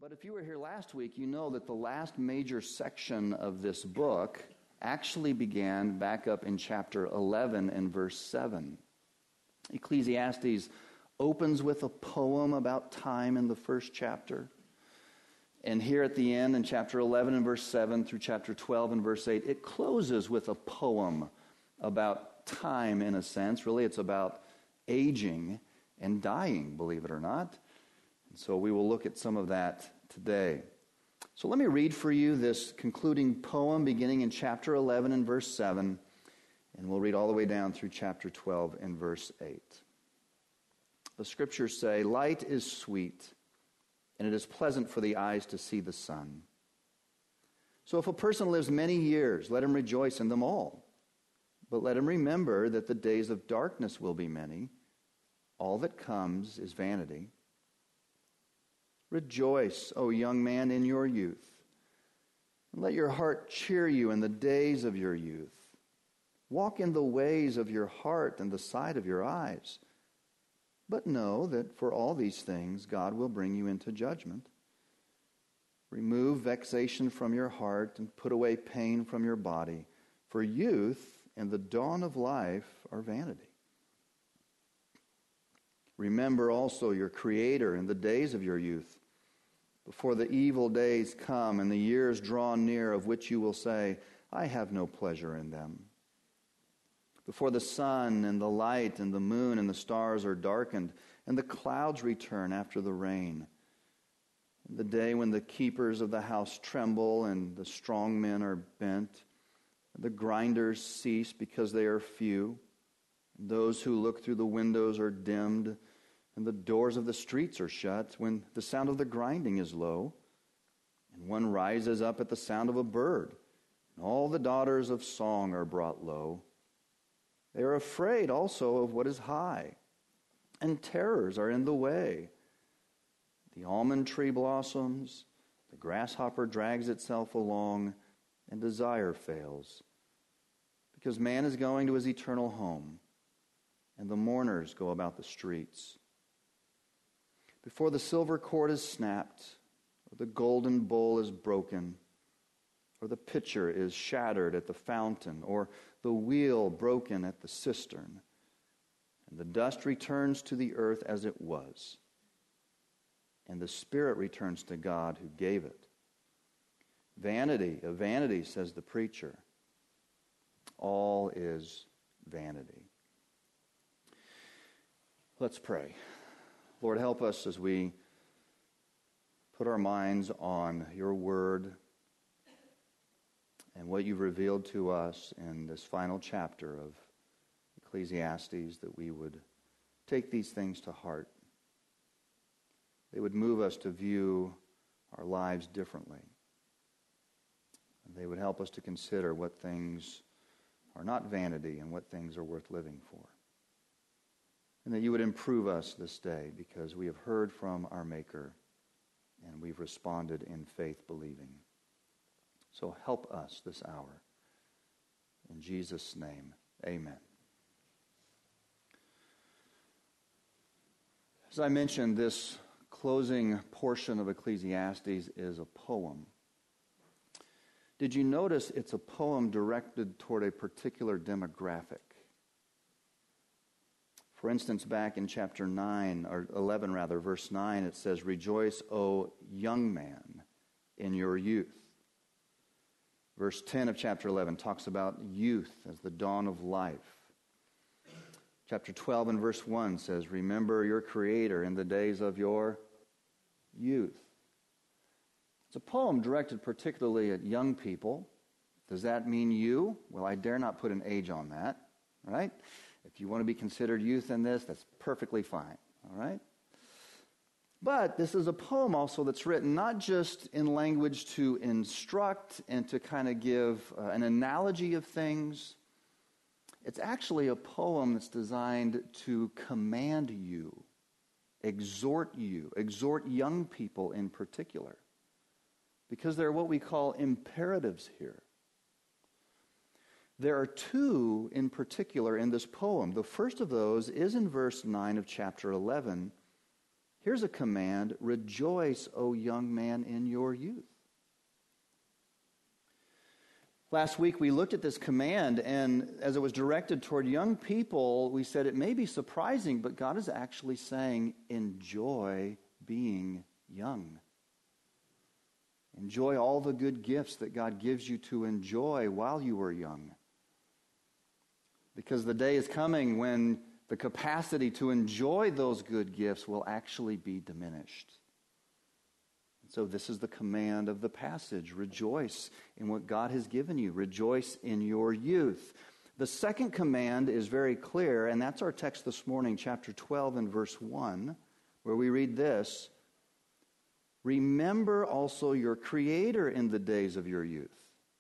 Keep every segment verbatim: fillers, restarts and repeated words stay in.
But if you were here last week, you know that the last major section of this book actually began back up in chapter eleven and verse seven. Ecclesiastes opens with a poem about time in the first chapter. And here at the end, in chapter eleven and verse seven through chapter twelve and verse eight, it closes with a poem about time in a sense. Really, it's about aging and dying, believe it or not. And so we will look at some of that today. So let me read for you this concluding poem beginning in chapter eleven and verse seven, and we'll read all the way down through chapter twelve and verse eight. The scriptures say, "Light is sweet, and it is pleasant for the eyes to see the sun. So if a person lives many years, let him rejoice in them all. But let him remember that the days of darkness will be many. All that comes is vanity. Rejoice, O young man, in your youth, and let your heart cheer you in the days of your youth. Walk in the ways of your heart and the sight of your eyes. But know that for all these things God will bring you into judgment. Remove vexation from your heart and put away pain from your body, for youth and the dawn of life are vanity. Remember also your Creator in the days of your youth, before the evil days come and the years draw near, of which you will say, I have no pleasure in them. Before the sun and the light and the moon and the stars are darkened, and the clouds return after the rain. The day when the keepers of the house tremble and the strong men are bent, and the grinders cease because they are few, and those who look through the windows are dimmed, and the doors of the streets are shut, when the sound of the grinding is low, and one rises up at the sound of a bird, and all the daughters of song are brought low. They are afraid also of what is high, and terrors are in the way. The almond tree blossoms, the grasshopper drags itself along, and desire fails. Because man is going to his eternal home, and the mourners go about the streets. Before the silver cord is snapped, or the golden bowl is broken, or the pitcher is shattered at the fountain, or the wheel broken at the cistern, and the dust returns to the earth as it was, and the spirit returns to God who gave it. Vanity of vanity, says the preacher. All is vanity." Let's pray. Lord, help us as we put our minds on your word and what you've revealed to us in this final chapter of Ecclesiastes, that we would take these things to heart. They would move us to view our lives differently. They would help us to consider what things are not vanity and what things are worth living for. And that you would improve us this day, because we have heard from our Maker and we've responded in faith believing. So help us this hour. In Jesus' name, amen. As I mentioned, this closing portion of Ecclesiastes is a poem. Did you notice it's a poem directed toward a particular demographic? For instance, back in chapter nine, or eleven rather, verse nine, it says, "Rejoice, O young man, in your youth." Verse ten of chapter eleven talks about youth as the dawn of life. Chapter twelve and verse one says, "Remember your Creator in the days of your youth." It's a poem directed particularly at young people. Does that mean you? Well, I dare not put an age on that, right? If you want to be considered youth in this, that's perfectly fine, all right? But this is a poem also that's written not just in language to instruct and to kind of give uh, an analogy of things. It's actually a poem that's designed to command you, exhort you, exhort young people in particular. Because there are what we call imperatives here. There are two in particular in this poem. The first of those is in verse nine of chapter eleven. Here's a command: rejoice, O young man, in your youth. Last week we looked at this command, and as it was directed toward young people, we said it may be surprising, but God is actually saying, enjoy being young. Enjoy all the good gifts that God gives you to enjoy while you are young. Because the day is coming when the capacity to enjoy those good gifts will actually be diminished. So this is the command of the passage. Rejoice in what God has given you. Rejoice in your youth. The second command is very clear, and that's our text this morning, chapter twelve and verse one, where we read this: remember also your Creator in the days of your youth.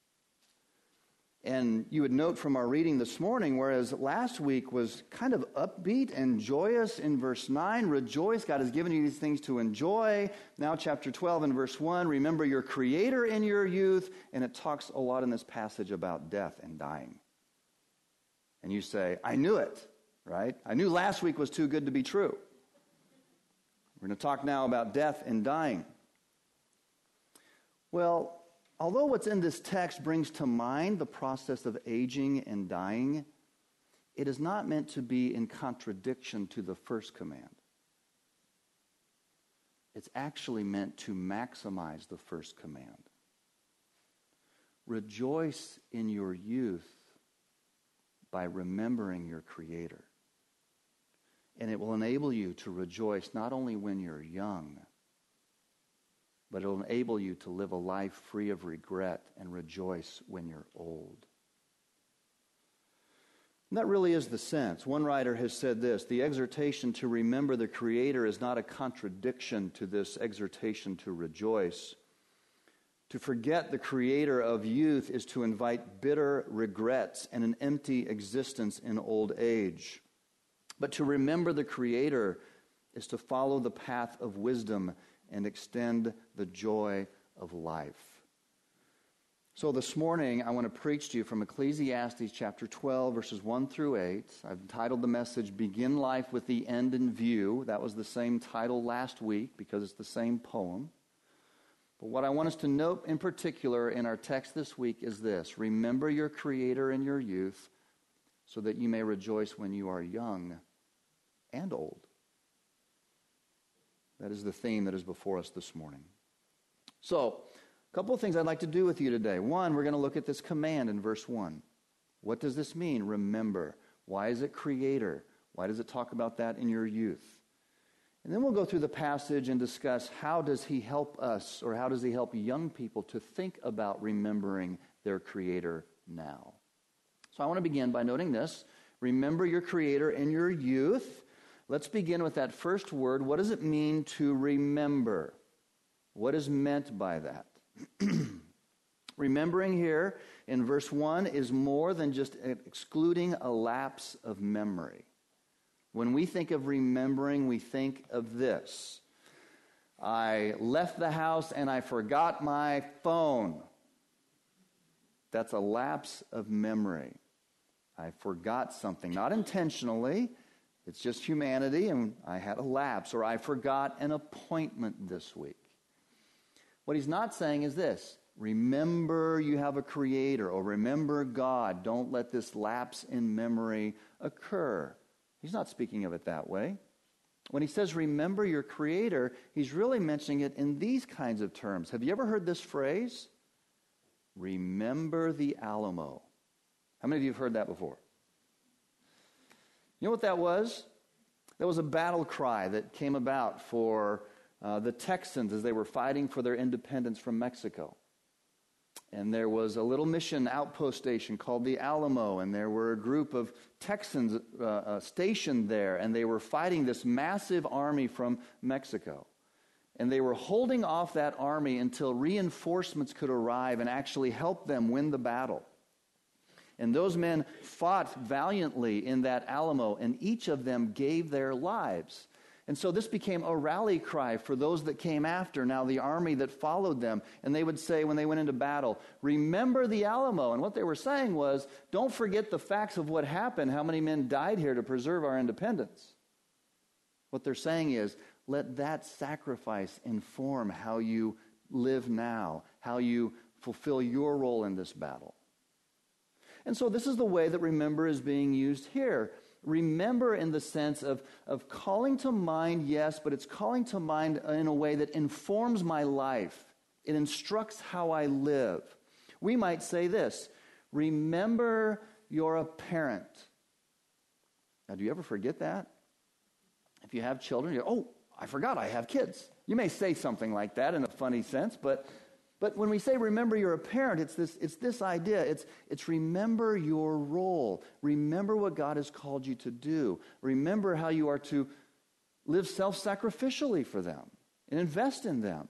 And you would note from our reading this morning, whereas last week was kind of upbeat and joyous in verse nine, rejoice, God has given you these things to enjoy. Now chapter twelve and verse one, remember your Creator in your youth. And it talks a lot in this passage about death and dying. And you say, I knew it, right? I knew last week was too good to be true. We're going to talk now about death and dying. Well, although what's in this text brings to mind the process of aging and dying, it is not meant to be in contradiction to the first command. It's actually meant to maximize the first command. Rejoice in your youth by remembering your Creator. And it will enable you to rejoice not only when you're young, but it will enable you to live a life free of regret and rejoice when you're old. And that really is the sense. One writer has said this: the exhortation to remember the Creator is not a contradiction to this exhortation to rejoice. To forget the Creator of youth is to invite bitter regrets and an empty existence in old age. But to remember the Creator is to follow the path of wisdom and extend the joy of life. So this morning, I want to preach to you from Ecclesiastes chapter twelve, verses one through eight. I've entitled the message, Begin Life with the End in View. That was the same title last week because it's the same poem. But what I want us to note in particular in our text this week is this: remember your Creator in your youth so that you may rejoice when you are young and old. That is the theme that is before us this morning. So, a couple of things I'd like to do with you today. One, we're going to look at this command in verse one. What does this mean? Remember. Why is it Creator? Why does it talk about that in your youth? And then we'll go through the passage and discuss how does he help us, or how does he help young people to think about remembering their Creator now. So I want to begin by noting this. Remember your Creator in your youth. Let's begin with that first word. What does it mean to remember? What is meant by that? Remembering here in verse one is more than just excluding a lapse of memory. When we think of remembering, we think of this: I left the house and I forgot my phone. That's a lapse of memory. I forgot something, not intentionally. It's just humanity, and I had a lapse. Or I forgot an appointment this week. What he's not saying is this: remember you have a Creator, or remember God. Don't let this lapse in memory occur. He's not speaking of it that way. When he says remember your Creator, he's really mentioning it in these kinds of terms. Have you ever heard this phrase? Remember the Alamo. How many of you have heard that before? You know what that was? That was a battle cry that came about for uh, the Texans as they were fighting for their independence from Mexico. And there was a little mission outpost station called the Alamo, and there were a group of Texans uh, uh, stationed there, and they were fighting this massive army from Mexico. And they were holding off that army until reinforcements could arrive and actually help them win the battle. And those men fought valiantly in that Alamo, and each of them gave their lives. And so this became a rally cry for those that came after, now the army that followed them. And they would say when they went into battle, remember the Alamo. And what they were saying was, don't forget the facts of what happened, how many men died here to preserve our independence. What they're saying is, let that sacrifice inform how you live now, how you fulfill your role in this battle. And so this is the way that remember is being used here. Remember in the sense of, of calling to mind, yes, but it's calling to mind in a way that informs my life. It instructs how I live. We might say this, remember you're a parent. Now, do you ever forget that? If you have children, you go, oh, I forgot I have kids. You may say something like that in a funny sense, but but when we say remember you're a parent, it's this it's this idea. It's it's remember your role. Remember what God has called you to do. Remember how you are to live self-sacrificially for them and invest in them.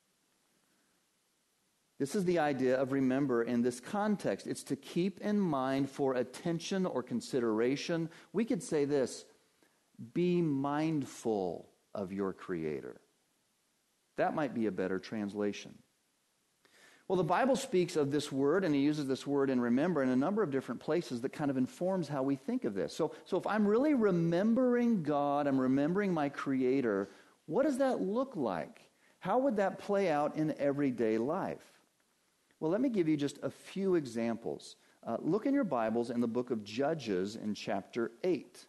This is the idea of remember in this context. It's to keep in mind for attention or consideration. We could say this, be mindful of your Creator. That might be a better translation. Well, the Bible speaks of this word, and he uses this word in remember in a number of different places that kind of informs how we think of this. So, so if I'm really remembering God, I'm remembering my Creator, what does that look like? How would that play out in everyday life? Well, let me give you just a few examples. Uh, look in your Bibles in the book of Judges in chapter eight.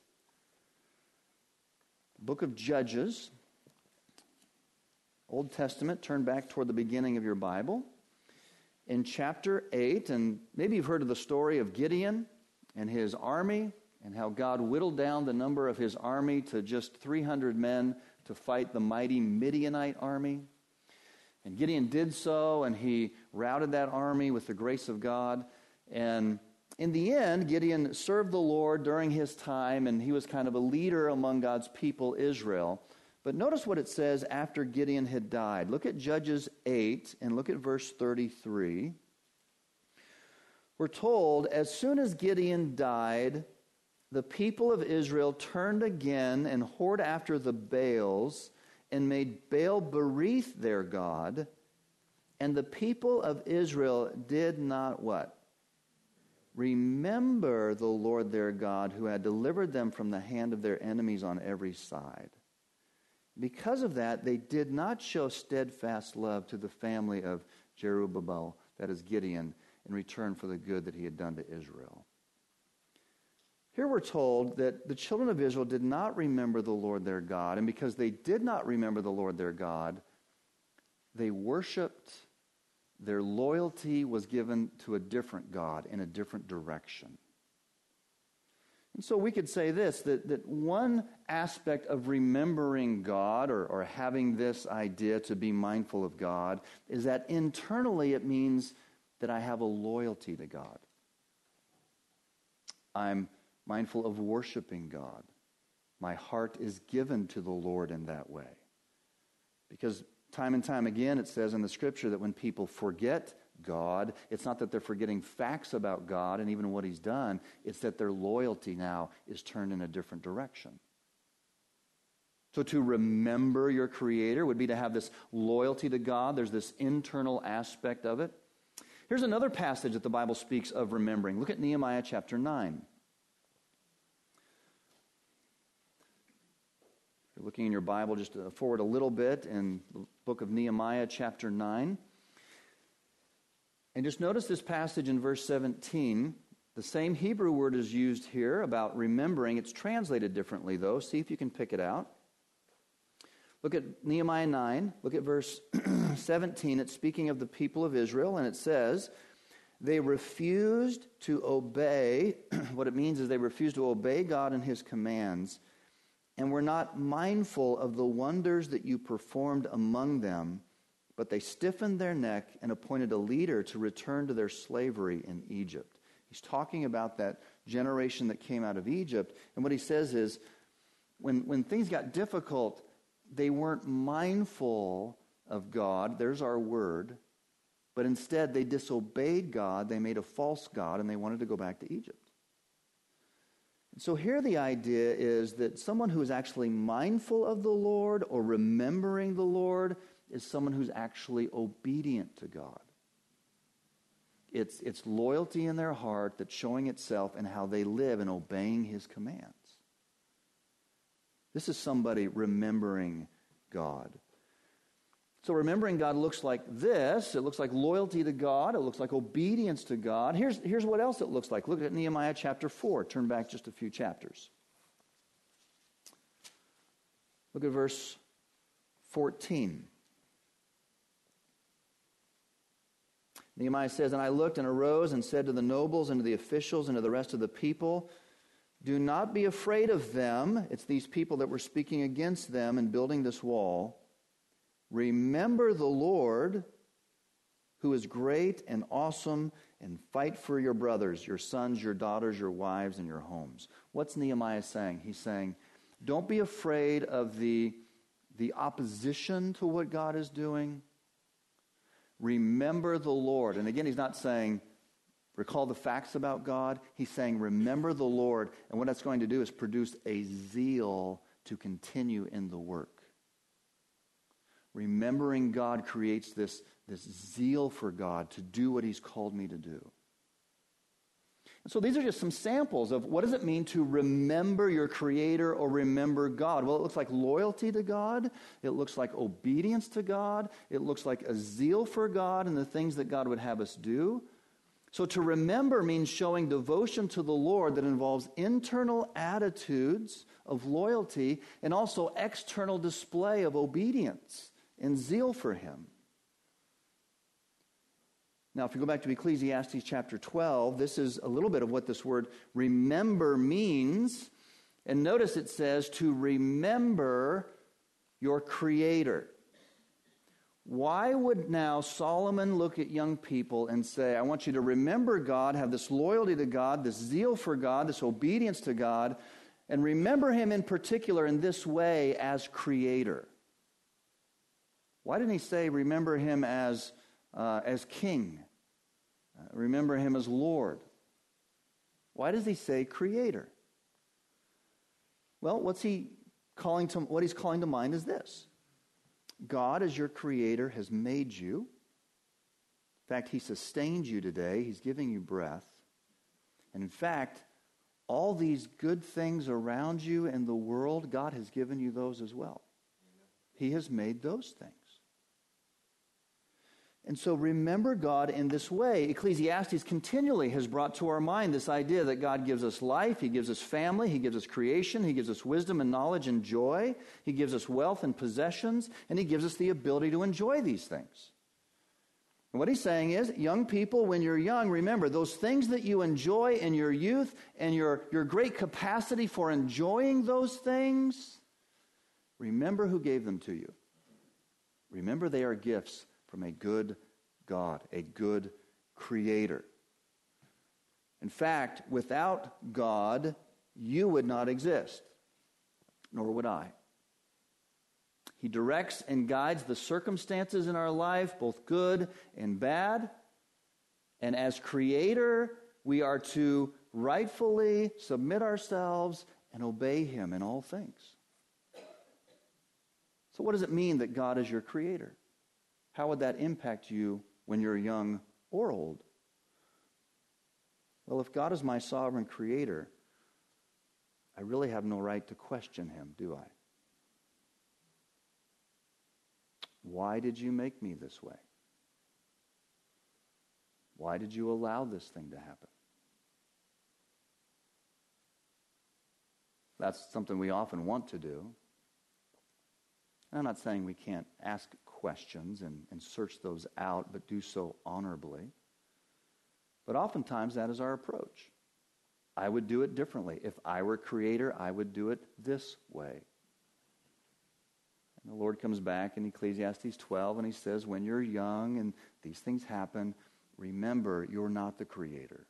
Book of Judges, Old Testament, turn back toward the beginning of your Bible. In chapter eight, and maybe you've heard of the story of Gideon and his army, and how God whittled down the number of his army to just three hundred men to fight the mighty Midianite army. And Gideon did so, and he routed that army with the grace of God. And in the end, Gideon served the Lord during his time, and he was kind of a leader among God's people, Israel. But notice what it says after Gideon had died. Look at Judges eight, and look at verse thirty-three. We're told, as soon as Gideon died, the people of Israel turned again and whored after the Baals, and made Baal-berith their god, and the people of Israel did not what? Remember the Lord their God, who had delivered them from the hand of their enemies on every side. Because of that, they did not show steadfast love to the family of Jerubbaal, that is Gideon, in return for the good that he had done to Israel. Here we're told that the children of Israel did not remember the Lord their God, and because they did not remember the Lord their God, they worshiped, their loyalty was given to a different God in a different direction. And so we could say this, that, that one aspect of remembering God or, or having this idea to be mindful of God is that internally it means that I have a loyalty to God. I'm mindful of worshiping God. My heart is given to the Lord in that way. Because time and time again it says in the Scripture that when people forget God, it's not that they're forgetting facts about God and even what He's done, it's that their loyalty now is turned in a different direction. So to remember your Creator would be to have this loyalty to God. There's this internal aspect of it. Here's another passage that the Bible speaks of remembering. Look at Nehemiah chapter nine. If you're looking in your Bible, just forward a little bit in the book of Nehemiah chapter nine. And just notice this passage in verse seventeen. The same Hebrew word is used here about remembering. It's translated differently, though. See if you can pick it out. Look at Nehemiah nine. Look at verse seventeen. It's speaking of the people of Israel, and it says, they refused to obey. What it means is they refused to obey God and His commands, and were not mindful of the wonders that you performed among them, but they stiffened their neck and appointed a leader to return to their slavery in Egypt. He's talking about that generation that came out of Egypt. And what he says is, when, when things got difficult, they weren't mindful of God. There's our word. But instead, they disobeyed God. They made a false god, and they wanted to go back to Egypt. And so here the idea is that someone who is actually mindful of the Lord or remembering the Lord is someone who's actually obedient to God. It's, it's loyalty in their heart that's showing itself in how they live and obeying His commands. This is somebody remembering God. So remembering God looks like this. It looks like loyalty to God. It looks like obedience to God. Here's, here's what else it looks like. Look at Nehemiah chapter four. Turn back just a few chapters. Look at verse fourteen. Nehemiah says, "And I looked and arose and said to the nobles and to the officials and to the rest of the people, 'Do not be afraid of them.'" It's these people that were speaking against them and building this wall. "Remember the Lord, who is great and awesome, and fight for your brothers, your sons, your daughters, your wives, and your homes." What's Nehemiah saying? He's saying, don't be afraid of the, the opposition to what God is doing. Remember the Lord. And again, he's not saying, recall the facts about God. He's saying, remember the Lord. And what that's going to do is produce a zeal to continue in the work. Remembering God creates this, this zeal for God to do what he's called me to do. And so these are just some samples of what does it mean to remember your Creator or remember God. Well, it looks like loyalty to God. It looks like obedience to God. It looks like a zeal for God and the things that God would have us do. So to remember means showing devotion to the Lord that involves internal attitudes of loyalty and also external display of obedience and zeal for him. Now, if you go back to Ecclesiastes chapter twelve, this is a little bit of what this word remember means. And notice it says to remember your Creator. Why would now Solomon look at young people and say, I want you to remember God, have this loyalty to God, this zeal for God, this obedience to God, and remember him in particular in this way as Creator? Why didn't he say remember him as Uh, as king? Uh, remember him as Lord. Why does he say creator? Well, what's he calling to, what he's calling to mind is this. God, as your creator, has made you. In fact, he sustained you today. He's giving you breath. And in fact, all these good things around you in the world, God has given you those as well. He has made those things. And so remember God in this way. Ecclesiastes continually has brought to our mind this idea that God gives us life, he gives us family, he gives us creation, he gives us wisdom and knowledge and joy, he gives us wealth and possessions, and he gives us the ability to enjoy these things. And what he's saying is, young people, when you're young, remember those things that you enjoy in your youth and your, your great capacity for enjoying those things, remember who gave them to you. Remember they are gifts from a good God, a good Creator. In fact, without God, you would not exist, nor would I. He directs and guides the circumstances in our life, both good and bad. And as Creator, we are to rightfully submit ourselves and obey him in all things. So what does it mean that God is your Creator? How would that impact you when you're young or old? Well, if God is my sovereign Creator, I really have no right to question him, do I? Why did you make me this way? Why did you allow this thing to happen? That's something we often want to do. I'm not saying we can't ask questions and, and search those out, but do so honorably. But oftentimes that is our approach. I would do it differently. If I were Creator, I would do it this way. And the Lord comes back in Ecclesiastes twelve and he says, when you're young and these things happen, remember you're not the Creator.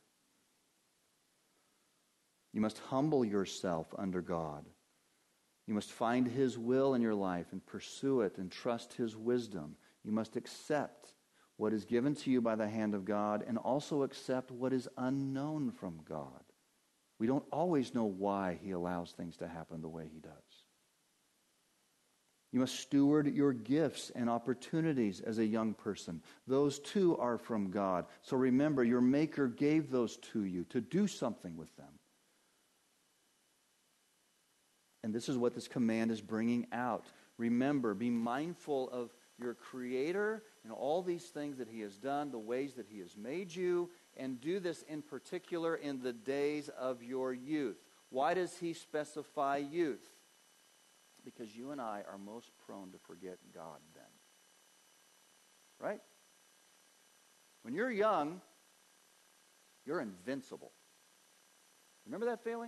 You must humble yourself under God. You must find his will in your life and pursue it and trust his wisdom. You must accept what is given to you by the hand of God and also accept what is unknown from God. We don't always know why he allows things to happen the way he does. You must steward your gifts and opportunities as a young person. Those too are from God. So remember, your Maker gave those to you to do something with them. And this is what this command is bringing out. remember, be mindful of your Creator and all these things that He has done, the ways that He has made you, and do this in particular in the days of your youth. Why does He specify youth? Because you and I are most prone to forget God then. Right? When you're young, you're invincible. Remember that feeling?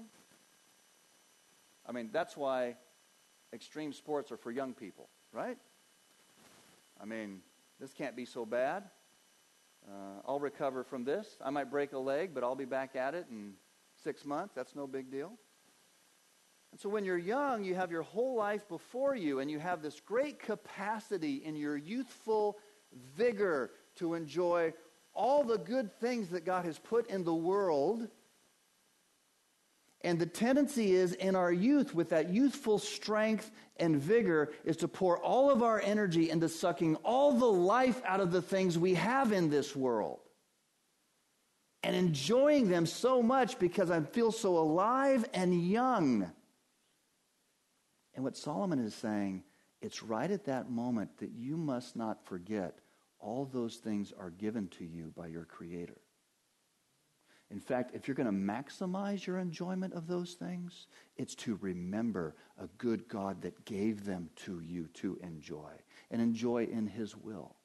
I mean, that's why extreme sports are for young people, right? I mean, this can't be so bad. Uh, I'll recover from this. I might break a leg, but I'll be back at it in six months. That's no big deal. And so when you're young, you have your whole life before you, and you have this great capacity in your youthful vigor to enjoy all the good things that God has put in the world. And the tendency is in our youth, with that youthful strength and vigor, is to pour all of our energy into sucking all the life out of the things we have in this world. And enjoying them so much because I feel so alive and young. And what Solomon is saying, it's right at that moment that you must not forget all those things are given to you by your Creator. In fact, if you're going to maximize your enjoyment of those things, it's to remember a good God that gave them to you to enjoy, and enjoy in His will.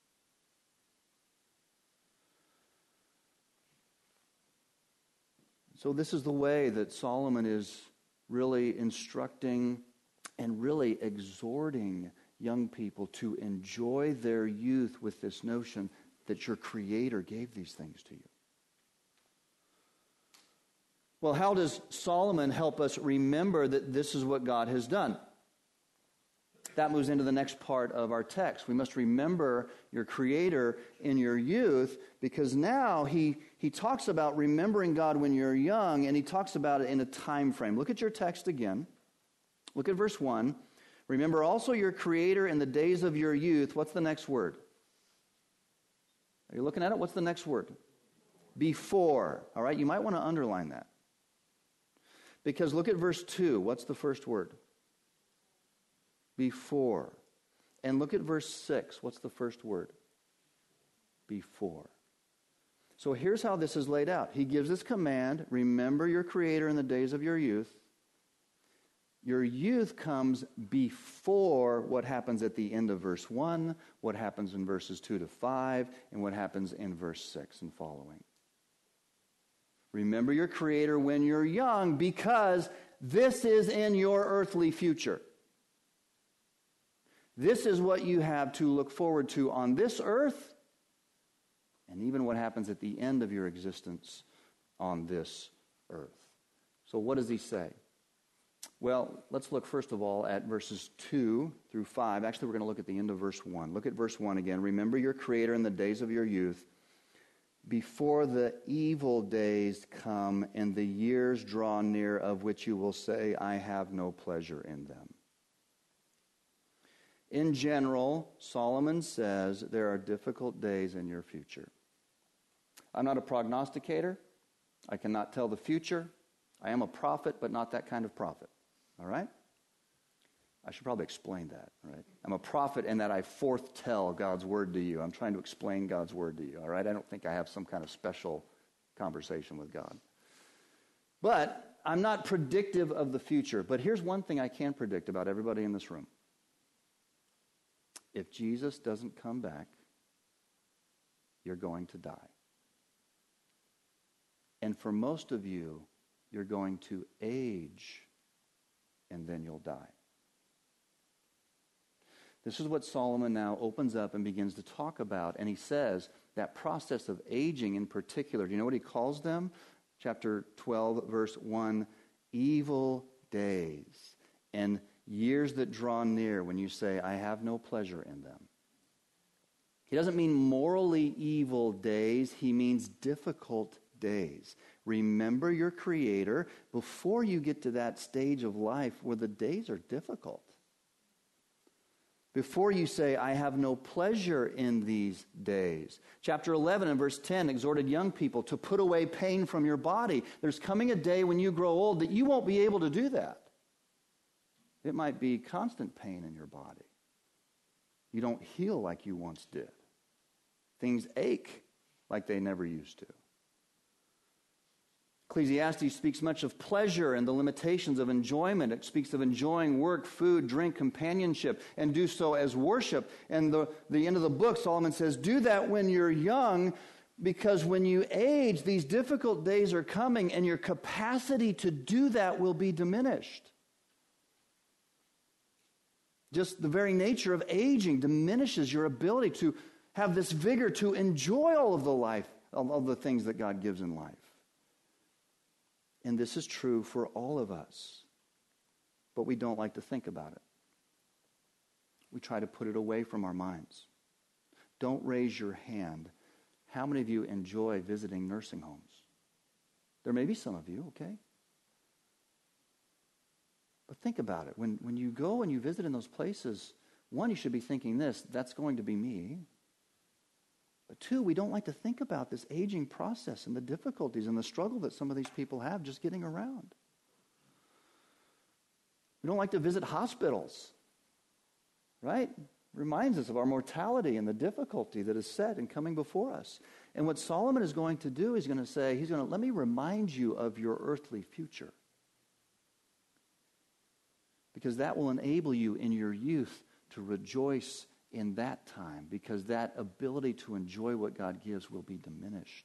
So this is the way that Solomon is really instructing and really exhorting young people to enjoy their youth with this notion that your Creator gave these things to you. Well, how does Solomon help us remember that this is what God has done? That moves into the next part of our text. We must remember your Creator in your youth, because now he, he talks about remembering God when you're young, and he talks about it in a time frame. Look at your text again. Look at verse one. Remember also your Creator in the days of your youth. What's the next word? Are you looking at it? What's the next word? Before. All right, you might want to underline that. Because look at verse two. What's the first word? Before. And look at verse six. What's the first word? Before. So here's how this is laid out. He gives this command, remember your Creator in the days of your youth. Your youth comes before what happens at the end of verse one, what happens in verses two to five, and what happens in verse six and following. Remember your Creator when you're young, because this is in your earthly future. This is what you have to look forward to on this earth, and even what happens at the end of your existence on this earth. So what does he say? Well, let's look first of all at verses two through five. Actually, we're going to look at the end of verse one. Look at verse one again. Remember your Creator in the days of your youth, before the evil days come and the years draw near, of which you will say, I have no pleasure in them. In general, Solomon says there are difficult days in your future. I'm not a prognosticator. I cannot tell the future. I am a prophet, but not that kind of prophet. All right? I should probably explain that, right? I'm a prophet in that I foretell God's word to you. I'm trying to explain God's word to you, all right? I don't think I have some kind of special conversation with God. But I'm not predictive of the future. But here's one thing I can predict about everybody in this room. If Jesus doesn't come back, you're going to die. And for most of you, you're going to age, and then you'll die. This is what Solomon now opens up and begins to talk about. And he says that process of aging in particular, do you know what he calls them? Chapter twelve, verse one, evil days and years that draw near, when you say, I have no pleasure in them. He doesn't mean morally evil days. He means difficult days. Remember your Creator before you get to that stage of life where the days are difficult. Before you say, I have no pleasure in these days. Chapter eleven and verse ten exhorted young people to put away pain from your body. There's coming a day when you grow old that you won't be able to do that. It might be constant pain in your body. You don't heal like you once did. Things ache like they never used to. Ecclesiastes speaks much of pleasure and the limitations of enjoyment. It speaks of enjoying work, food, drink, companionship, and do so as worship. And the, the end of the book, Solomon says, do that when you're young, because when you age, these difficult days are coming, and your capacity to do that will be diminished. Just the very nature of aging diminishes your ability to have this vigor to enjoy all of the life, all of the things that God gives in life. And this is true for all of us. But we don't like to think about it. We try to put it away from our minds. Don't raise your hand. How many of you enjoy visiting nursing homes? There may be some of you, okay? But think about it. When, when you go and you visit in those places, one, you should be thinking this, that's going to be me. But two, we don't like to think about this aging process and the difficulties and the struggle that some of these people have just getting around. We don't like to visit hospitals, right? Reminds us of our mortality and the difficulty that is set and coming before us. And what Solomon is going to do, he's going to say, he's going to, let me remind you of your earthly future. Because that will enable you in your youth to rejoice in that time, because that ability to enjoy what God gives will be diminished.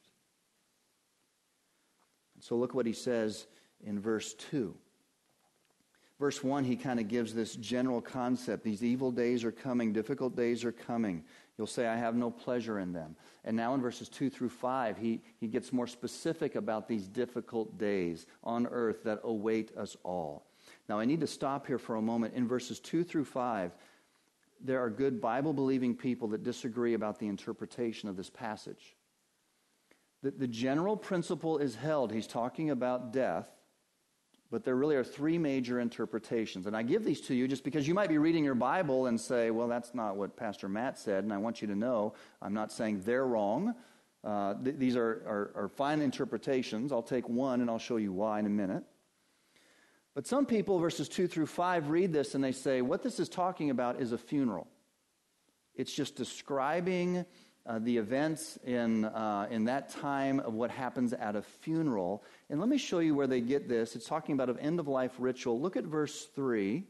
And so look what he says in verse two. Verse one, he kind of gives this general concept. These evil days are coming, difficult days are coming. You'll say, I have no pleasure in them. And now in verses two through five, he, he gets more specific about these difficult days on earth that await us all. Now I need to stop here for a moment. In verses two through five, there are good Bible-believing people that disagree about the interpretation of this passage. The, the general principle is held. He's talking about death, but there really are three major interpretations. And I give these to you just because you might be reading your Bible and say, well, that's not what Pastor Matt said, and I want you to know I'm not saying they're wrong. Uh, th- these are, are, are fine interpretations. I'll take one, and I'll show you why in a minute. But some people, verses two through five, read this and they say, what this is talking about is a funeral. It's just describing uh, the events in, uh, in that time of what happens at a funeral. And let me show you where they get this. It's talking about an end-of-life ritual. Look at verse three.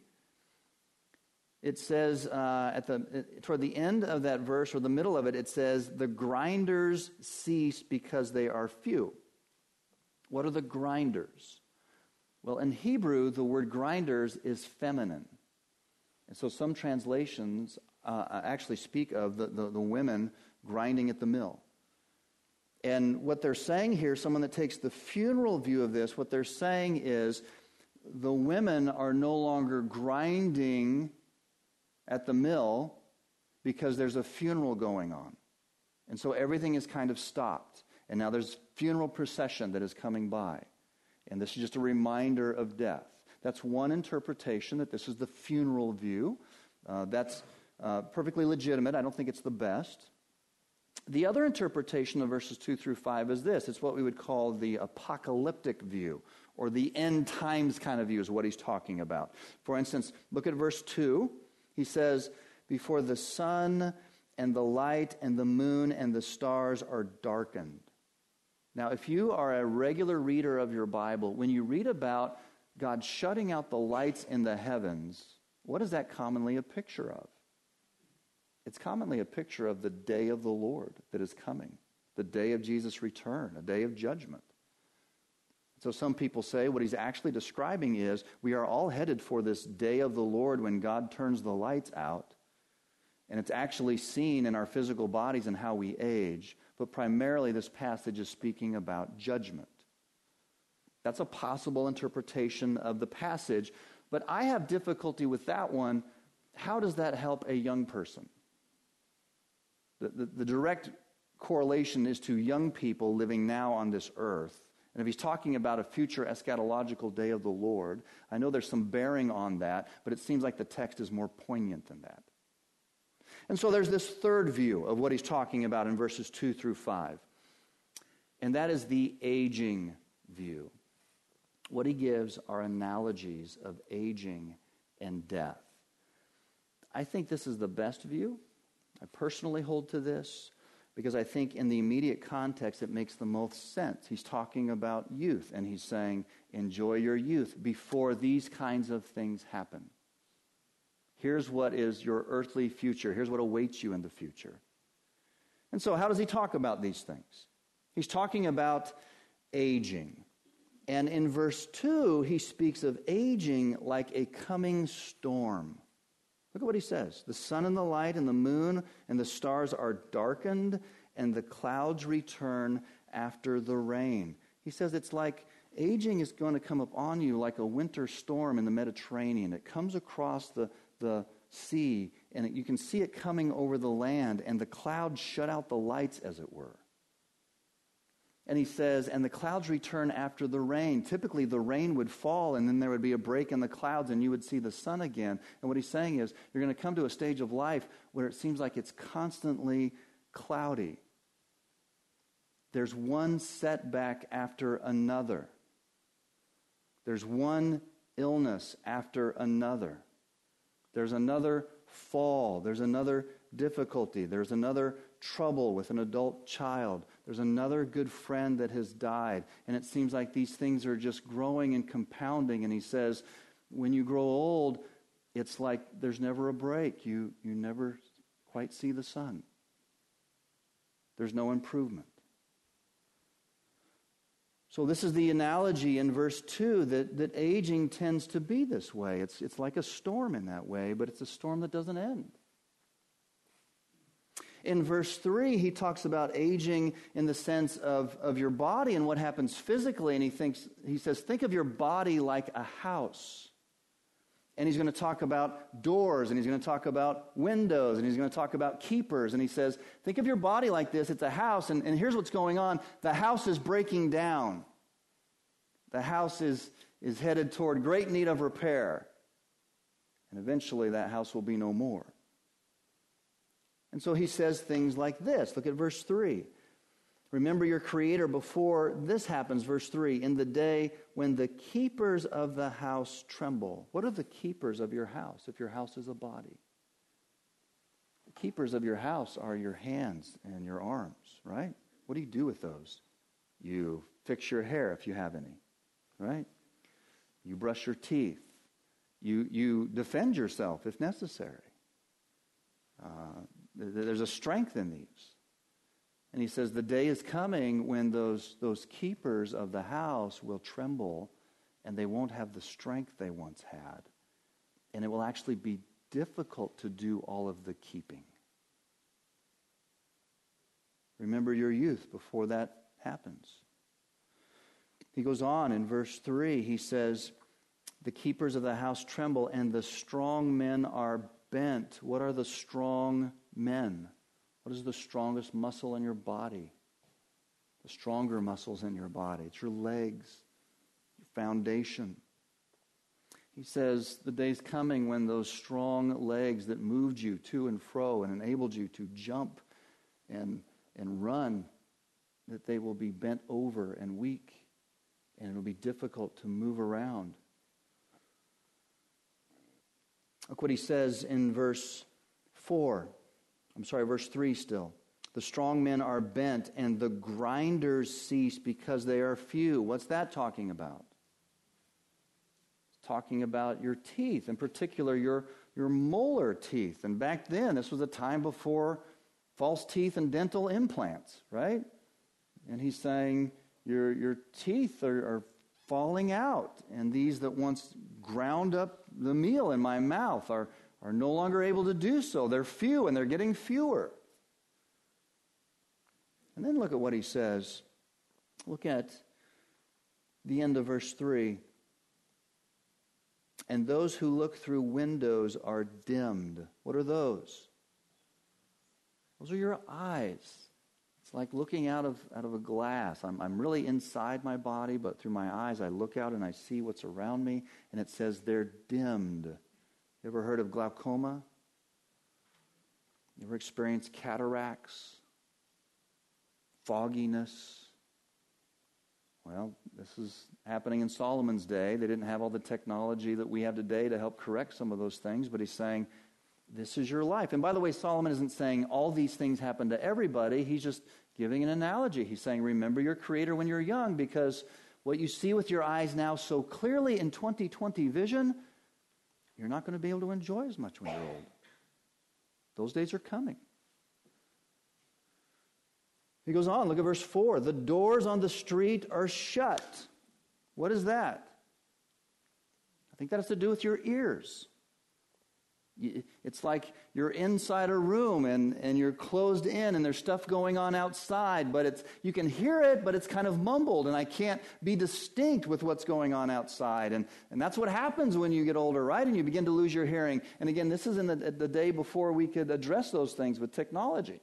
It says, uh, at the toward the end of that verse, or the middle of it, it says, the grinders cease because they are few. What are the grinders? Well, in Hebrew, the word grinders is feminine. And so some translations uh, actually speak of the, the, the women grinding at the mill. And what they're saying here, someone that takes the funeral view of this, what they're saying is the women are no longer grinding at the mill because there's a funeral going on. And so everything is kind of stopped. And now there's funeral procession that is coming by. And this is just a reminder of death. That's one interpretation, that this is the funeral view. Uh, that's uh, perfectly legitimate. I don't think it's the best. The other interpretation of verses two through five is this. It's what we would call the apocalyptic view, or the end times kind of view is what he's talking about. For instance, look at verse two. He says, before the sun and the light and the moon and the stars are darkened. Now, if you are a regular reader of your Bible, when you read about God shutting out the lights in the heavens, what is that commonly a picture of? It's commonly a picture of the day of the Lord that is coming, the day of Jesus' return, a day of judgment. So some people say what he's actually describing is we are all headed for this day of the Lord when God turns the lights out, and it's actually seen in our physical bodies and how we age. But primarily this passage is speaking about judgment. That's a possible interpretation of the passage, but I have difficulty with that one. How does that help a young person? The, the, the direct correlation is to young people living now on this earth. And if he's talking about a future eschatological day of the Lord, I know there's some bearing on that, but it seems like the text is more poignant than that. And so there's this third view of what he's talking about in verses two through five. And that is the aging view. What he gives are analogies of aging and death. I think this is the best view. I personally hold to this because I think in the immediate context it makes the most sense. He's talking about youth, and he's saying, enjoy your youth before these kinds of things happen. Here's what is your earthly future. Here's what awaits you in the future. And so how does he talk about these things? He's talking about aging. And in verse two, he speaks of aging like a coming storm. Look at what he says. The sun and the light and the moon and the stars are darkened, and the clouds return after the rain. He says it's like aging is going to come upon you like a winter storm in the Mediterranean. It comes across the, the sea, and it, you can see it coming over the land, and the clouds shut out the lights, as it were. And he says, and the clouds return after the rain. Typically, the rain would fall, and then there would be a break in the clouds, and you would see the sun again. And what he's saying is, you're going to come to a stage of life where it seems like it's constantly cloudy. There's one setback after another. There's one illness after another. There's another fall. There's another difficulty. There's another trouble with an adult child. There's another good friend that has died. And it seems like these things are just growing and compounding. And he says, when you grow old, it's like there's never a break. You, you never quite see the sun. There's no improvement. So this is the analogy in verse two that, that aging tends to be this way. It's, it's like a storm in that way, but it's a storm that doesn't end. In verse three, he talks about aging in the sense of, of your body and what happens physically. And he thinks he says, think of your body like a house. And he's going to talk about doors, and he's going to talk about windows, and he's going to talk about keepers. And he says, think of your body like this. It's a house, and, and here's what's going on. The house is breaking down. The house is, is headed toward great need of repair. And eventually that house will be no more. And so he says things like this. Look at verse three. Remember your Creator before this happens, verse three, in the day when the keepers of the house tremble. What are the keepers of your house if your house is a body? The keepers of your house are your hands and your arms, right? What do you do with those? You fix your hair if you have any, right? You brush your teeth. You, you defend yourself if necessary. Uh, there's a strength in these. And he says the day is coming when those, those keepers of the house will tremble, and they won't have the strength they once had. And it will actually be difficult to do all of the keeping. Remember your youth before that happens. He goes on in verse three. He says, the keepers of the house tremble, and the strong men are bent. What are the strong men? What is the strongest muscle in your body? The stronger muscles in your body. It's your legs, your foundation. He says the day's coming when those strong legs that moved you to and fro and enabled you to jump and, and run, that they will be bent over and weak, and it will be difficult to move around. Look what he says in verse four. I'm sorry, verse three still. The strong men are bent, and the grinders cease because they are few. What's that talking about? It's talking about your teeth, in particular your, your molar teeth. And back then, this was a time before false teeth and dental implants, right? And he's saying your, your teeth are, are falling out, and these that once ground up the meal in my mouth are are no longer able to do so. They're few, and they're getting fewer. And then look at what he says. Look at the end of verse three. And those who look through windows are dimmed. What are those? Those are your eyes. It's like looking out of, out of a glass. I'm, I'm really inside my body, but through my eyes I look out and I see what's around me, and it says they're dimmed. You ever heard of glaucoma? You ever experienced cataracts? Fogginess? Well, this is happening in Solomon's day. They didn't have all the technology that we have today to help correct some of those things, but he's saying, this is your life. And by the way, Solomon isn't saying all these things happen to everybody. He's just giving an analogy. He's saying, remember your Creator when you're young, because what you see with your eyes now so clearly in twenty twenty vision, you're not going to be able to enjoy as much when you're old. Those days are coming. He goes on, look at verse four. The doors on the street are shut. What is that? I think that has to do with your ears. It's like you're inside a room and, and you're closed in and there's stuff going on outside, but it's you can hear it, but it's kind of mumbled and I can't be distinct with what's going on outside. And, and that's what happens when you get older, right? And you begin to lose your hearing. And again, this is in the, the day before we could address those things with technology.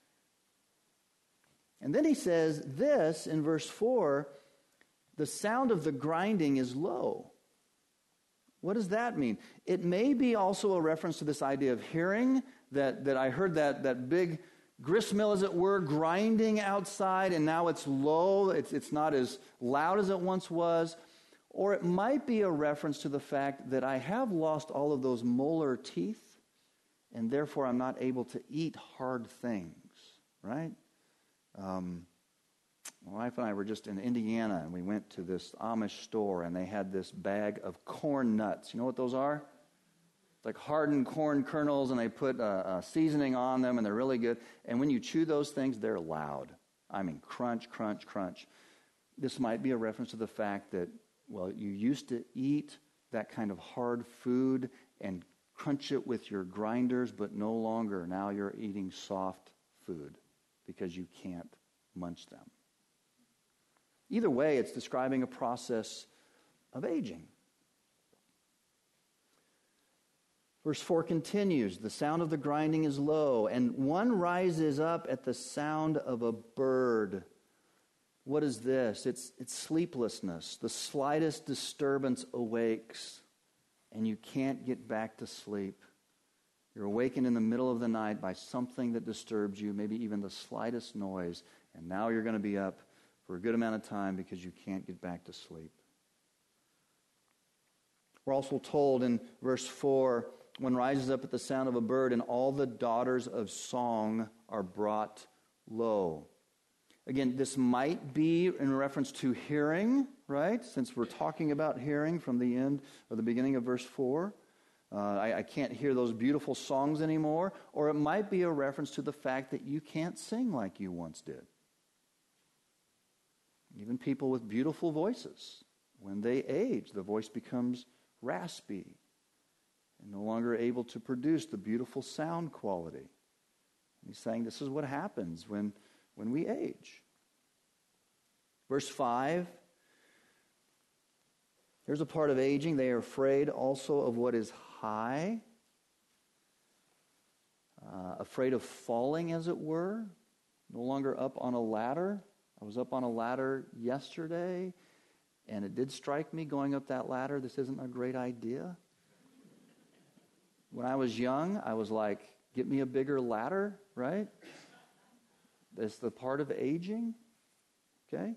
And then he says this in verse four, the sound of the grinding is low. What does that mean? It may be also a reference to this idea of hearing, that, that I heard that, that big grist mill, as it were, grinding outside, and now it's low, it's, it's not as loud as it once was. Or it might be a reference to the fact that I have lost all of those molar teeth, and therefore I'm not able to eat hard things, right? Um, my wife and I were just in Indiana, and we went to this Amish store, and they had this bag of corn nuts. You know what those are? It's like hardened corn kernels, and they put a, a seasoning on them, and they're really good. And when you chew those things, they're loud. I mean, crunch, crunch, crunch. This might be a reference to the fact that, well, you used to eat that kind of hard food and crunch it with your grinders, but no longer. Now you're eating soft food because you can't munch them. Either way, it's describing a process of aging. Verse four continues, the sound of the grinding is low, and one rises up at the sound of a bird. What is this? It's, it's sleeplessness. The slightest disturbance awakes, and you can't get back to sleep. You're awakened in the middle of the night by something that disturbs you, maybe even the slightest noise, and now you're going to be up for a good amount of time because you can't get back to sleep. We're also told in verse four, one rises up at the sound of a bird, and all the daughters of song are brought low. Again, this might be in reference to hearing, right? Since we're talking about hearing from the end or the beginning of verse four. Uh, I, I can't hear those beautiful songs anymore. Or it might be a reference to the fact that you can't sing like you once did. Even people with beautiful voices, when they age, the voice becomes raspy and no longer able to produce the beautiful sound quality. He's saying this is what happens when, when we age. Verse five, here's a part of aging. They are afraid also of what is high, uh, afraid of falling, as it were, no longer up on a ladder. I was up on a ladder yesterday, and it did strike me going up that ladder, this isn't a great idea. When I was young, I was like, get me a bigger ladder, right? That's the part of aging, okay?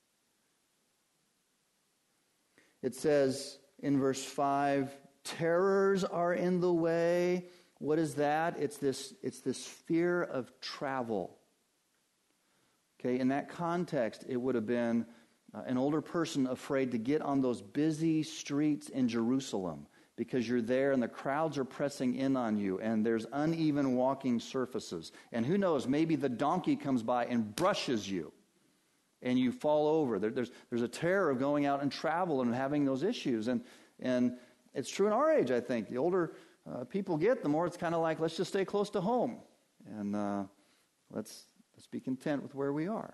It says in verse five, terrors are in the way. What is that? It's this, it's this fear of travel. Okay, in that context, it would have been uh, an older person afraid to get on those busy streets in Jerusalem because you're there and the crowds are pressing in on you and there's uneven walking surfaces. And who knows, maybe the donkey comes by and brushes you and you fall over. There, there's, there's a terror of going out and travel and having those issues. And, and it's true in our age, I think. The older uh, people get, the more it's kind of like, let's just stay close to home. And uh, let's... Let's be content with where we are.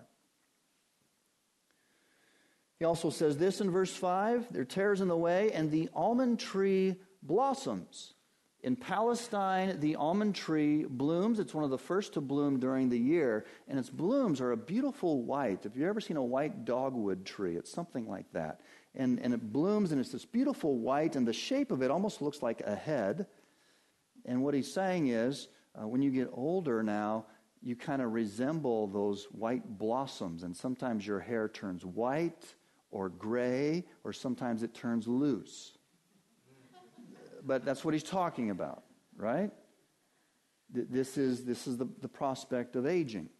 He also says this in verse five, there are tares in the way, and the almond tree blossoms. In Palestine, the almond tree blooms. It's one of the first to bloom during the year, and its blooms are a beautiful white. If you've ever seen a white dogwood tree, it's something like that. And, and it blooms, and it's this beautiful white, and the shape of it almost looks like a head. And what he's saying is, uh, when you get older now, you kind of resemble those white blossoms, and sometimes your hair turns white, or gray, or sometimes it turns loose. But that's what he's talking about, right? This is, this is the, the prospect of aging.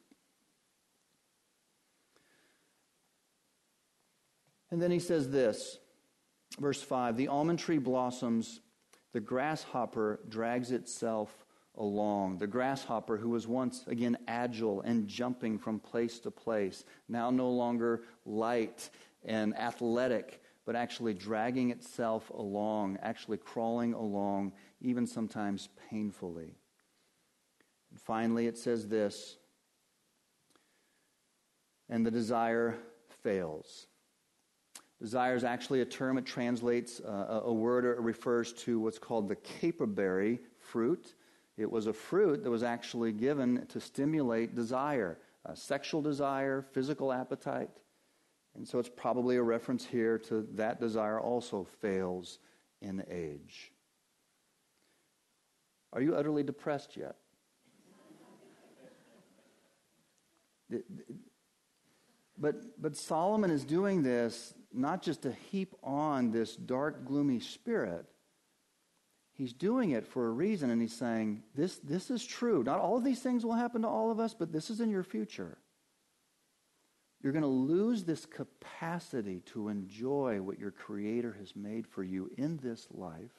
And then he says this, verse five, the almond tree blossoms, the grasshopper drags itself along. The grasshopper, who was once, again, agile and jumping from place to place, now no longer light and athletic, but actually dragging itself along, actually crawling along, even sometimes painfully. And finally, it says this, and the desire fails. Desire is actually a term. It translates uh, a word, or it refers to what's called the caperberry fruit. It was a fruit that was actually given to stimulate desire, uh, sexual desire, physical appetite. And so it's probably a reference here to that desire also fails in age. Are you utterly depressed yet? But, but Solomon is doing this not just to heap on this dark, gloomy spirit. He's doing it for a reason, and he's saying, this, this is true. Not all of these things will happen to all of us, but this is in your future. You're going to lose this capacity to enjoy what your Creator has made for you in this life.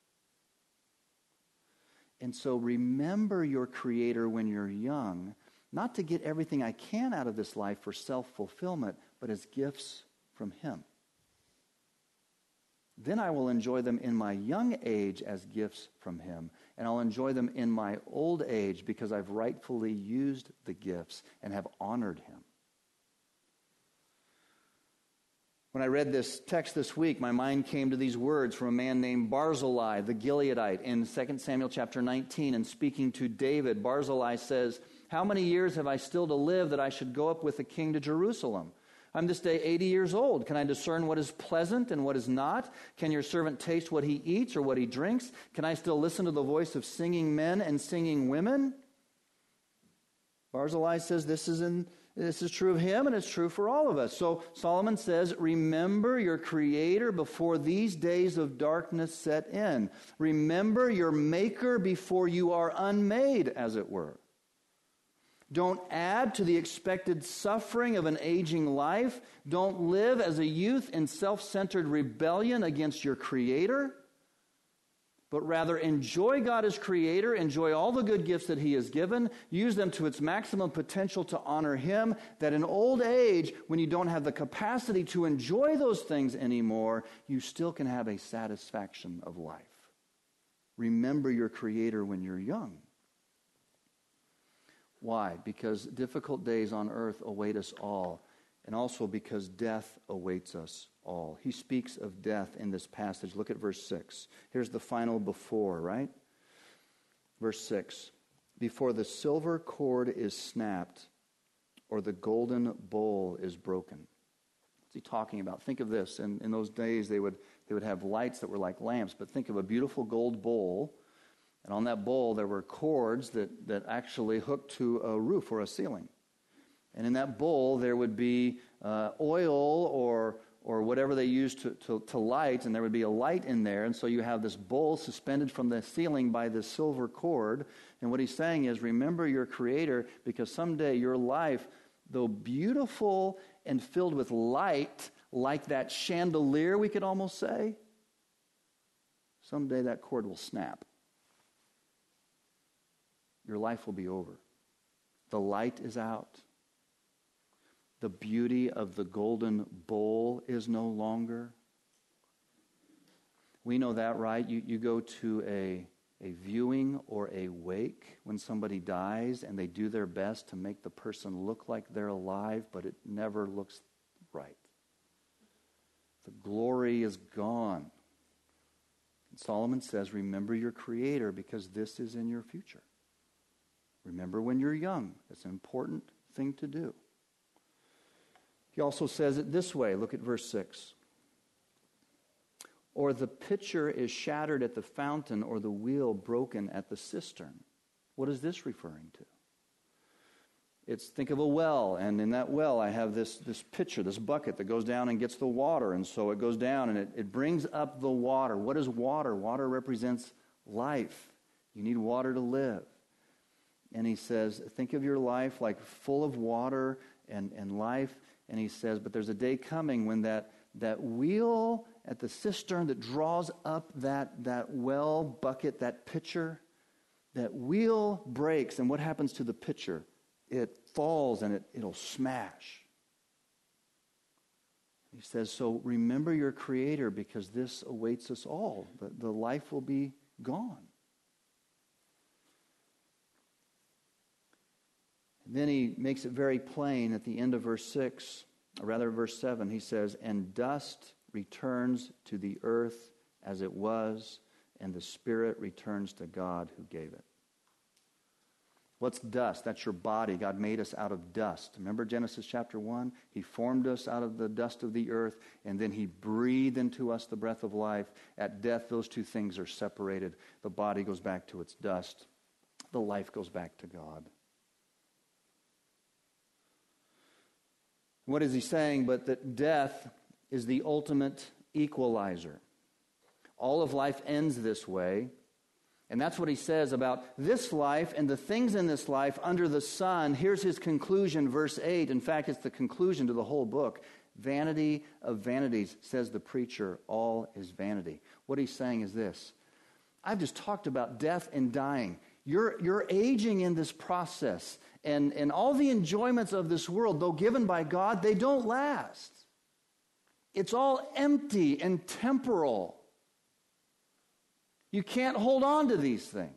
And so remember your Creator when you're young, not to get everything I can out of this life for self-fulfillment, but as gifts from Him. Then I will enjoy them in my young age as gifts from Him, and I'll enjoy them in my old age because I've rightfully used the gifts and have honored Him. When I read this text this week, my mind came to these words from a man named Barzillai, the Gileadite, in Second Samuel chapter nineteen. And speaking to David, Barzillai says, "How many years have I still to live that I should go up with the king to Jerusalem? I'm this day eighty years old. Can I discern what is pleasant and what is not? Can your servant taste what he eats or what he drinks? Can I still listen to the voice of singing men and singing women?" Barzillai says this is in This is true of him, and it's true for all of us. So Solomon says, remember your Creator before these days of darkness set in. Remember your Maker before you are unmade, as it were. Don't add to the expected suffering of an aging life. Don't live as a youth in self-centered rebellion against your Creator. But rather enjoy God as Creator, enjoy all the good gifts that He has given, use them to its maximum potential to honor Him, that in old age, when you don't have the capacity to enjoy those things anymore, you still can have a satisfaction of life. Remember your Creator when you're young. Why? Because difficult days on earth await us all, and also because death awaits us all. He speaks of death in this passage. Look at verse six. Here's the final before, right? Verse six. Before the silver cord is snapped or the golden bowl is broken. What's he talking about? Think of this. In, in those days, they would, they would have lights that were like lamps, but think of a beautiful gold bowl. And on that bowl, there were cords that, that actually hooked to a roof or a ceiling. And in that bowl, there would be uh, oil or or whatever they used to, to, to light, and there would be a light in there. And so you have this bowl suspended from the ceiling by this silver cord. And what he's saying is, remember your Creator, because someday your life, though beautiful and filled with light, like that chandelier, we could almost say, someday that cord will snap. Your life will be over. The light is out. The beauty of the golden bowl is no longer. We know that, right? You, you go to a, a viewing or a wake when somebody dies, and they do their best to make the person look like they're alive, but it never looks right. The glory is gone. And Solomon says, remember your Creator, because this is in your future. Remember when you're young. It's an important thing to do. He also says it this way. Look at verse six. Or the pitcher is shattered at the fountain, or the wheel broken at the cistern. What is this referring to? It's, think of a well, and in that well I have this, this pitcher, this bucket that goes down and gets the water, and so it goes down and it, it brings up the water. What is water? Water represents life. You need water to live. And he says, think of your life like full of water and, and life, and he says, but there's a day coming when that, that wheel at the cistern that draws up that, that well bucket, that pitcher, that wheel breaks, and what happens to the pitcher? It falls and it, it'll smash. He says, so remember your Creator, because this awaits us all. The, the life will be gone. And then he makes it very plain at the end of verse six, or rather verse seven. He says, and dust returns to the earth as it was, and the spirit returns to God who gave it. What's dust? That's your body. God made us out of dust. Remember Genesis chapter one? He formed us out of the dust of the earth, and then he breathed into us the breath of life. At death, those two things are separated. The body goes back to its dust. The life goes back to God. What is he saying? But that death is the ultimate equalizer. All of life ends this way. And that's what he says about this life and the things in this life under the sun. Here's his conclusion, verse eight. In fact, it's the conclusion to the whole book. Vanity of vanities, says the preacher, all is vanity. What he's saying is this. I've just talked about death and dying. You're, you're aging in this process. And, and all the enjoyments of this world, though given by God, they don't last. It's all empty and temporal. You can't hold on to these things.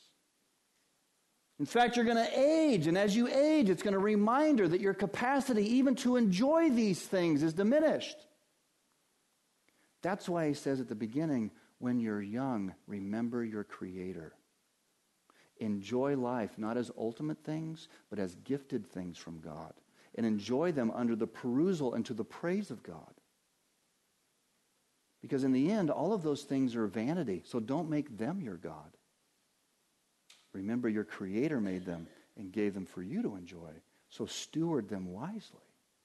In fact, you're going to age, and as you age, it's going to reminder that your capacity even to enjoy these things is diminished. That's why he says at the beginning, when you're young, remember your Creator. Enjoy life, not as ultimate things, but as gifted things from God. And enjoy them under the perusal and to the praise of God. Because in the end, all of those things are vanity. So don't make them your God. Remember, your Creator made them and gave them for you to enjoy. So steward them wisely.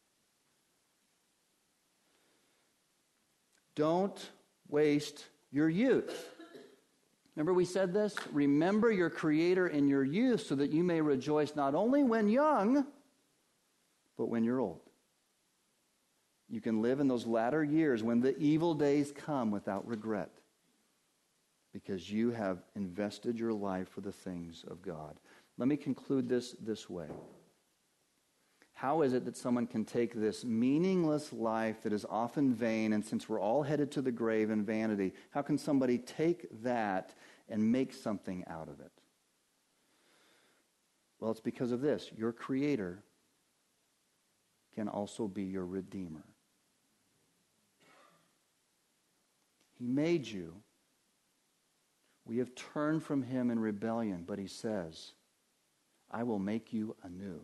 Don't waste your youth. Remember we said this? Remember your Creator in your youth so that you may rejoice not only when young, but when you're old. You can live in those latter years when the evil days come without regret, because you have invested your life for the things of God. Let me conclude this this way. How is it that someone can take this meaningless life that is often vain, and since we're all headed to the grave in vanity, how can somebody take that and make something out of it? Well, it's because of this. Your Creator can also be your Redeemer. He made you. We have turned from him in rebellion, but he says, I will make you anew.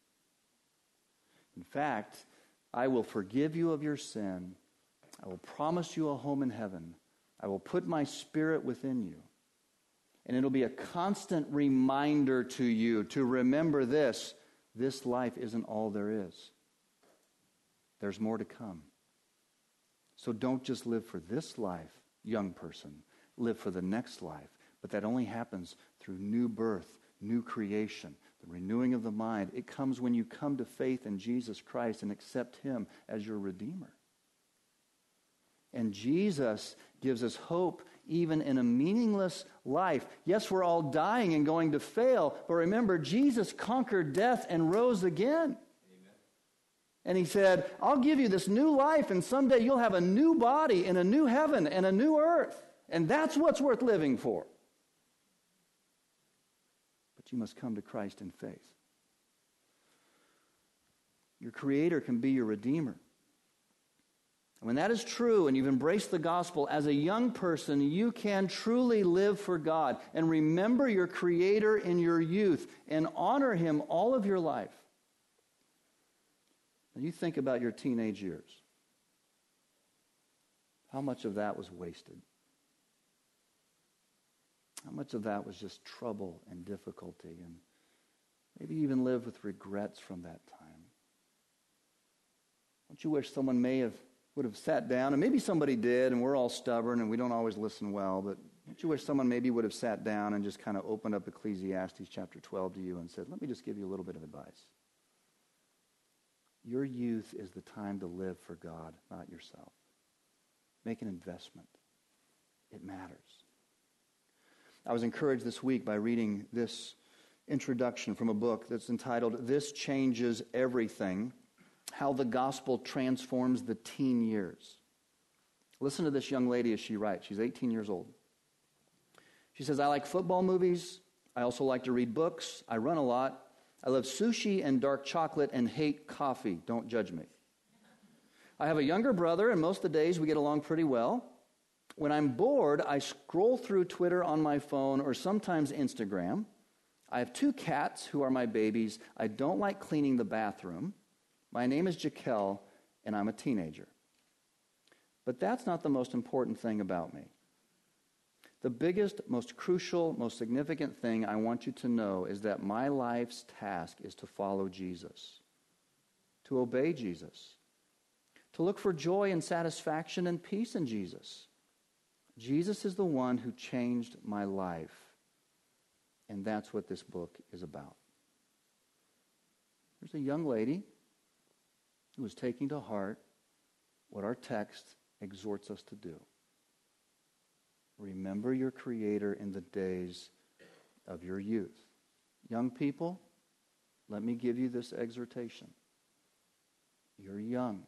In fact, I will forgive you of your sin. I will promise you a home in heaven. I will put my Spirit within you. And it'll be a constant reminder to you to remember this. This life isn't all there is. There's more to come. So don't just live for this life, young person. Live for the next life. But that only happens through new birth, new creation, the renewing of the mind. It comes when you come to faith in Jesus Christ and accept him as your Redeemer. And Jesus gives us hope even in a meaningless life. Yes, we're all dying and going to fail, but remember, Jesus conquered death and rose again. And he said, I'll give you this new life, and someday you'll have a new body and a new heaven and a new earth. And that's what's worth living for. But you must come to Christ in faith. Your Creator can be your Redeemer. And when that is true, and you've embraced the gospel, as a young person, you can truly live for God. And remember your Creator in your youth, and honor him all of your life. And you think about your teenage years. How much of that was wasted? How much of that was just trouble and difficulty and Maybe even live with regrets from that time. Don't you wish someone may have would have sat down, and maybe somebody did, and we're all stubborn and we don't always listen well, but don't you wish someone maybe would have sat down and just kind of opened up Ecclesiastes chapter twelve to you and said, let me just give you a little bit of advice. Your youth is the time to live for God, not yourself. Make an investment. It matters. I was encouraged this week by reading this introduction from a book that's entitled, This Changes Everything, How the Gospel Transforms the Teen Years. Listen to this young lady as she writes. She's eighteen years old. She says, I like football movies. I also like to read books. I run a lot. I love sushi and dark chocolate and hate coffee. Don't judge me. I have a younger brother, and most of the days we get along pretty well. When I'm bored, I scroll through Twitter on my phone or sometimes Instagram. I have two cats who are my babies. I don't like cleaning the bathroom. My name is Jaquel, and I'm a teenager. But that's not the most important thing about me. The biggest, most crucial, most significant thing I want you to know is that my life's task is to follow Jesus, to obey Jesus, to look for joy and satisfaction and peace in Jesus. Jesus is the one who changed my life, and that's what this book is about. There's a young lady who is taking to heart what our text exhorts us to do. Remember your Creator in the days of your youth. Young people, let me give you this exhortation. You're young.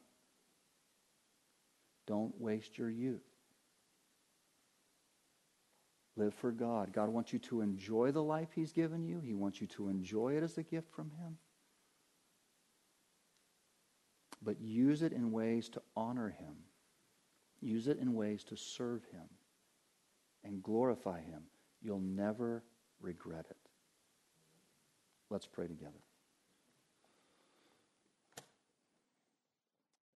Don't waste your youth. Live for God. God wants you to enjoy the life He's given you. He wants you to enjoy it as a gift from Him. But use it in ways to honor Him. Use it in ways to serve Him and glorify Him. You'll never regret it. Let's pray together.